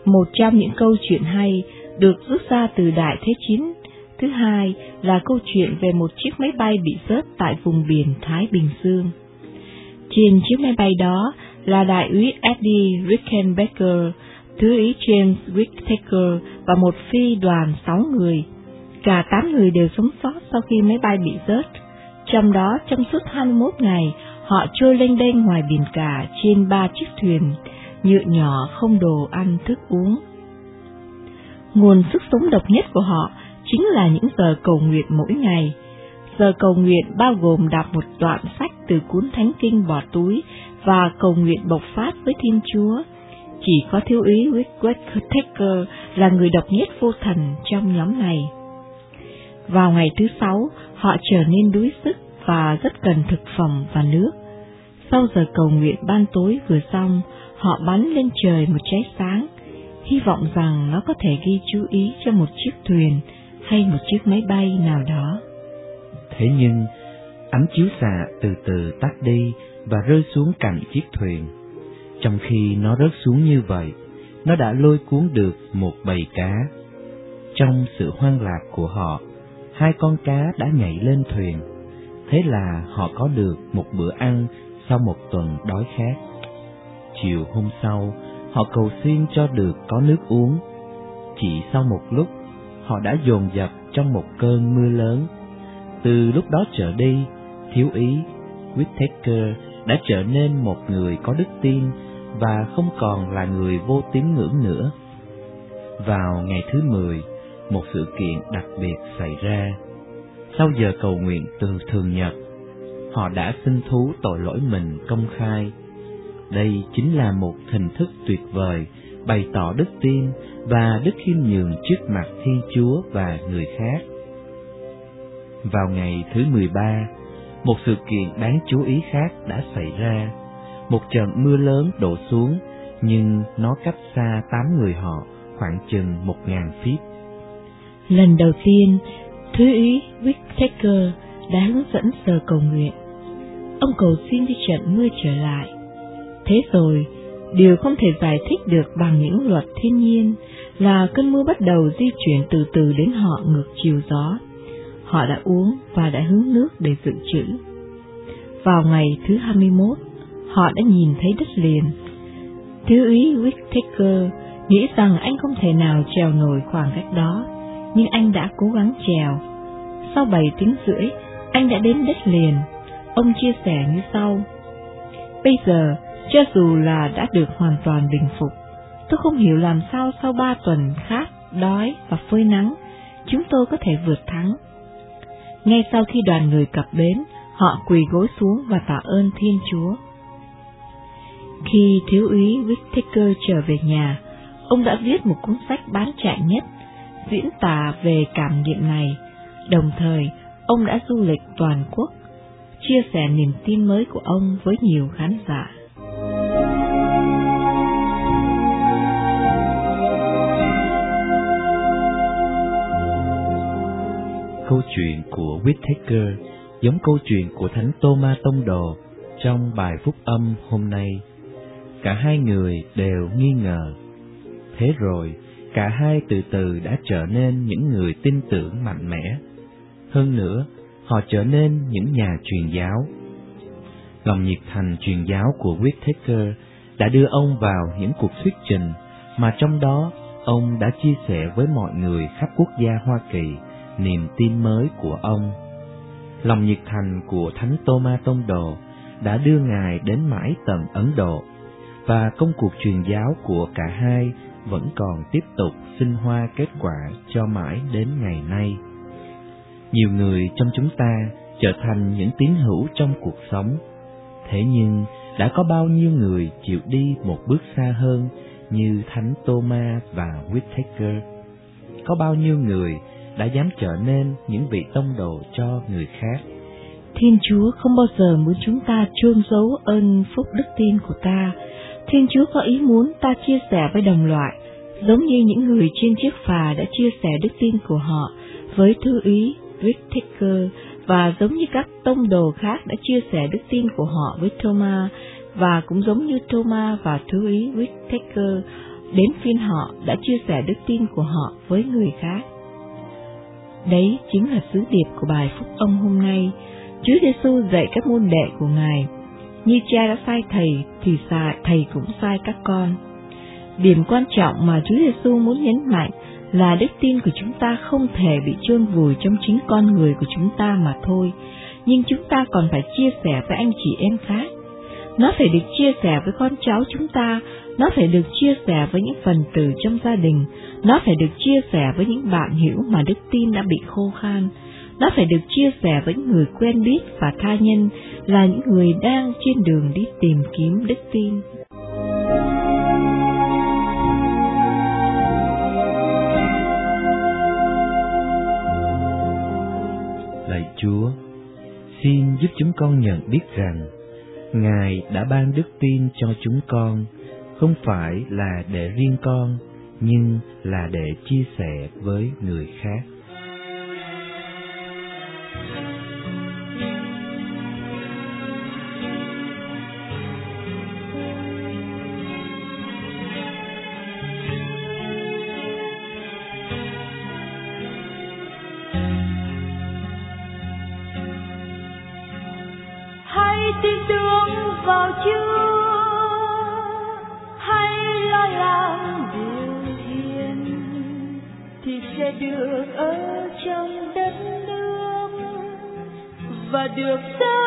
một trong những câu chuyện hay được rút ra từ Đại Thế Chiến. Thứ hai là câu chuyện về một chiếc máy bay bị rớt tại vùng biển Thái Bình Dương. Trên chiếc máy bay đó là đại úy Eddie Rickenbacker, thứ úy James Whittaker và một phi đoàn 6 người. Cả 8 người đều sống sót sau khi máy bay bị rớt. Trong đó, trong suốt 21 ngày, họ trôi lênh đênh ngoài biển cả trên 3 chiếc thuyền nhựa nhỏ không đồ ăn thức uống. Nguồn sức sống độc nhất của họ chính là những giờ cầu nguyện mỗi ngày. Giờ cầu nguyện bao gồm đọc một đoạn sách từ cuốn Thánh Kinh bỏ túi và cầu nguyện bộc phát với Thiên Chúa. Chỉ có thiếu úy Whittaker là người độc nhất vô thần trong nhóm này. Vào ngày thứ 6, họ trở nên đuối sức và rất cần thực phẩm và nước. Sau giờ cầu nguyện ban tối vừa xong, họ bắn lên trời một cháy sáng, hy vọng rằng nó có thể gây chú ý cho một chiếc thuyền hay một chiếc máy bay nào đó. Thế nhưng, ánh chiếu xạ từ từ tắt đi và rơi xuống cạnh chiếc thuyền. Trong khi nó rớt xuống như vậy, nó đã lôi cuốn được một bầy cá. Trong sự hoang lạc của họ, 2 con cá đã nhảy lên thuyền. Thế là họ có được một bữa ăn sau một tuần đói khát. Chiều hôm sau, họ cầu xin cho được có nước uống. Chỉ sau một lúc, họ đã dồn dập trong một cơn mưa lớn. Từ lúc đó trở đi, thiếu úy Whittaker đã trở nên một người có đức tin và không còn là người vô tín ngưỡng nữa. Vào ngày thứ 10, một sự kiện đặc biệt xảy ra. Sau giờ cầu nguyện từ thường nhật, họ đã xin thú tội lỗi mình công khai. Đây chính là một hình thức tuyệt vời bày tỏ đức tin và đức khiêm nhường trước mặt Thiên Chúa và người khác. Vào ngày thứ 13, một sự kiện đáng chú ý khác đã xảy ra. Một trận mưa lớn đổ xuống, nhưng nó cách xa 8 người họ khoảng chừng 1000 feet. Lần đầu tiên, thứ úy Whittaker đã hướng dẫn giờ cầu nguyện. Ông cầu xin cho trận mưa trở lại. Thế rồi, điều không thể giải thích được bằng những luật thiên nhiên là cơn mưa bắt đầu di chuyển từ từ đến họ ngược chiều gió. Họ đã uống và đã hứng nước để dự trữ. Vào ngày thứ 21, họ đã nhìn thấy đất liền. Thiếu úy Whittaker nghĩ rằng anh không thể nào trèo nổi khoảng cách đó, nhưng anh đã cố gắng trèo. Sau 7 tiếng rưỡi, anh đã đến đất liền. Ông chia sẻ như sau: Bây giờ, cho dù là đã được hoàn toàn bình phục, tôi không hiểu làm sao sau 3 tuần khát, đói và phơi nắng, chúng tôi có thể vượt thắng. Ngay sau khi đoàn người cập bến, họ quỳ gối xuống và tạ ơn Thiên Chúa. Khi thiếu úy Whittaker trở về nhà, ông đã viết một cuốn sách bán chạy nhất, diễn tả về cảm nghiệm này. Đồng thời, ông đã du lịch toàn quốc, chia sẻ niềm tin mới của ông với nhiều khán giả. Câu chuyện của Whittaker giống câu chuyện của Thánh Tô-ma Tông Đồ trong bài phúc âm hôm nay. Cả hai người đều nghi ngờ. Thế rồi, cả hai từ từ đã trở nên những người tin tưởng mạnh mẽ. Hơn nữa, họ trở nên những nhà truyền giáo. Lòng nhiệt thành truyền giáo của Whittaker đã đưa ông vào những cuộc thuyết trình mà trong đó ông đã chia sẻ với mọi người khắp quốc gia Hoa Kỳ niềm tin mới của ông. Lòng nhiệt thành của Thánh Tô-ma Tông Đồ đã đưa Ngài đến mãi tận Ấn Độ, và công cuộc truyền giáo của cả hai vẫn còn tiếp tục sinh hoa kết quả cho mãi đến ngày nay. Nhiều người trong chúng ta trở thành những tín hữu trong cuộc sống, thế nhưng đã có bao nhiêu người chịu đi một bước xa hơn như Thánh Tô-ma và Whittaker? Có bao nhiêu người đã dám trở nên những vị tông đồ cho người khác? Thiên Chúa không bao giờ muốn chúng ta chôn giấu ơn phúc đức tin của ta. Thiên Chúa có ý muốn ta chia sẻ với đồng loại, giống như những người trên chiếc phà đã chia sẻ đức tin của họ với thư úy Whittaker, và giống như các tông đồ khác đã chia sẻ đức tin của họ với Thomas, và cũng giống như Thomas và thư úy Whittaker, đến phiên họ đã chia sẻ đức tin của họ với người khác. Đấy chính là sứ điệp của bài Phúc Âm hôm nay. Chúa Giêsu dạy các môn đệ của Ngài, như cha đã sai thầy thì thầy cũng sai các con. Điểm quan trọng mà Chúa Giêsu muốn nhấn mạnh là đức tin của chúng ta không thể bị chôn vùi trong chính con người của chúng ta mà thôi, nhưng chúng ta còn phải chia sẻ với anh chị em khác. Nó phải được chia sẻ với con cháu chúng ta, nó phải được chia sẻ với những phần tử trong gia đình, nó phải được chia sẻ với những bạn hữu mà đức tin đã bị khô khan, nó phải được chia sẻ với những người quen biết và tha nhân, là những người đang trên đường đi tìm kiếm đức tin. Lạy Chúa, xin giúp chúng con nhận biết rằng Ngài đã ban đức tin cho chúng con, không phải là để riêng con, nhưng là để chia sẻ với người khác. Hãy tin tưởng vào Chúa, hãy lo làm điều hiền, thì sẽ được ở trong đất nước và được sống